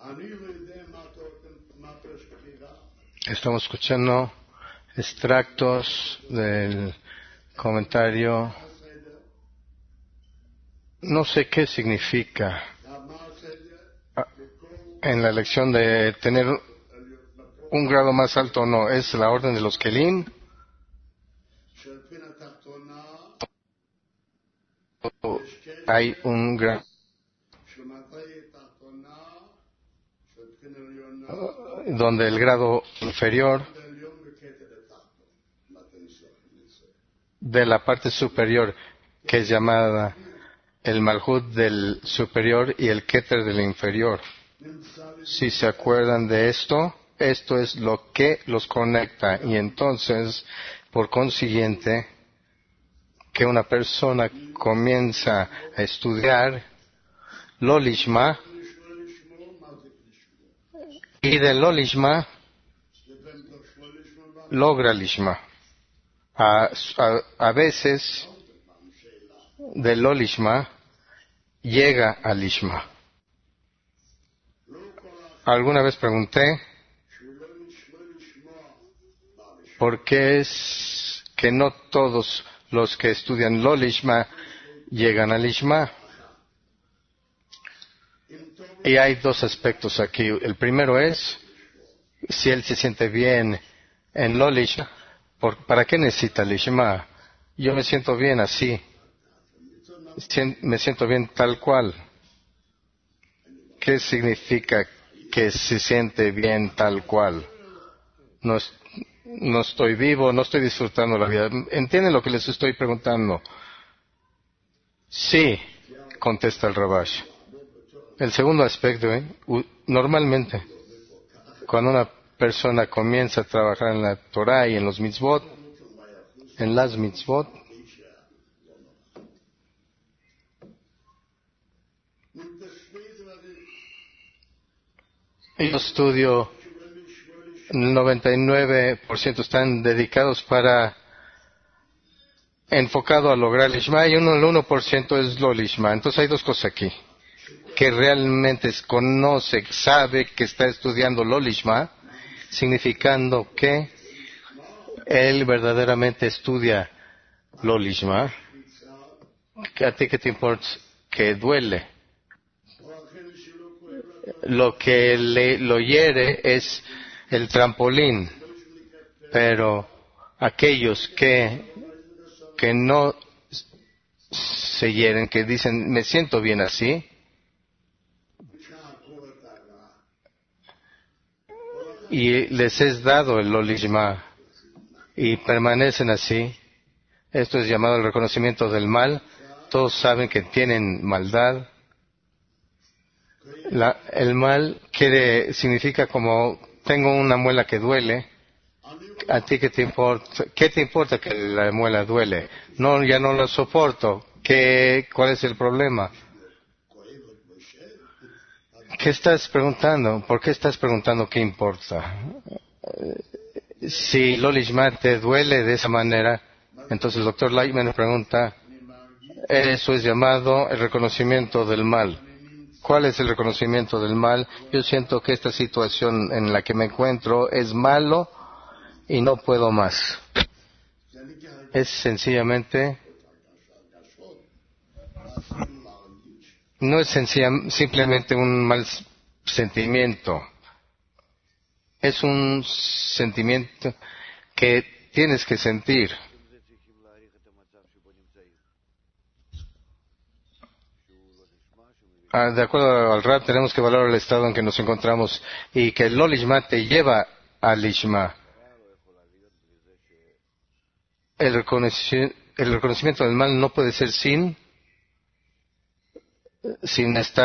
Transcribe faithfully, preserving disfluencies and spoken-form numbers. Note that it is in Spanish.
Estamos escuchando extractos del comentario. No sé qué significa en la elección de tener un grado más alto o no. ¿Es la orden de los Kelim? ¿O hay un grado donde el grado inferior de la parte superior, que es llamada el Malhut del superior y el Keter del inferior? Si se acuerdan de esto, esto es lo que los conecta, y entonces, por consiguiente, que una persona comienza a estudiar lo lishma, y del lo lishma logra lishma. A, a, a veces del lo lishma llega al lishma. Alguna vez pregunté por qué es que no todos los que estudian lo lishma llegan al lishma. Y hay dos aspectos aquí. El primero es, si él se siente bien en lo lishma, ¿para qué necesita lishma? Yo me siento bien así. Me siento bien tal cual. ¿Qué significa que se siente bien tal cual? No, no estoy vivo, no estoy disfrutando la vida. ¿Entienden lo que les estoy preguntando? Sí, contesta el Rabash. El segundo aspecto, ¿eh? Normalmente, cuando una persona comienza a trabajar en la Torah y en los mitzvot, en las mitzvot, yo estudio, el noventa y nueve por ciento están dedicados para, enfocado a lograr el Lishma, y uno, el uno por ciento es lo Lishma. Entonces hay dos cosas aquí. Que realmente conoce, sabe que está estudiando lo Lishma, significando que él verdaderamente estudia lo Lishma. ¿A ti qué te importa? Que duele. Lo que le, lo hiere es el trampolín, pero aquellos que, que no se hieren, que dicen, me siento bien así, y les es dado el lo lishma, y permanecen así, esto es llamado el reconocimiento del mal. Todos saben que tienen maldad. La, el mal quiere, significa como, tengo una muela que duele. ¿A ti qué te importa? ¿Qué te importa que la muela duele? No, ya no la soporto. ¿Qué, cuál es el problema? ¿Qué estás preguntando? ¿Por qué estás preguntando qué importa? Si lo lishma te duele de esa manera, entonces el doctor Lightman pregunta, eso es llamado el reconocimiento del mal. ¿Cuál es el reconocimiento del mal? Yo siento que esta situación en la que me encuentro es malo y no puedo más. Es sencillamente, no es sencilla, simplemente un mal sentimiento. Es un sentimiento que tienes que sentir. Ah, de acuerdo al Rab, tenemos que valorar el estado en que nos encontramos y que el lo lishma te lleva al lishma. El reconocimiento, el reconocimiento del mal no puede ser sin, sin estar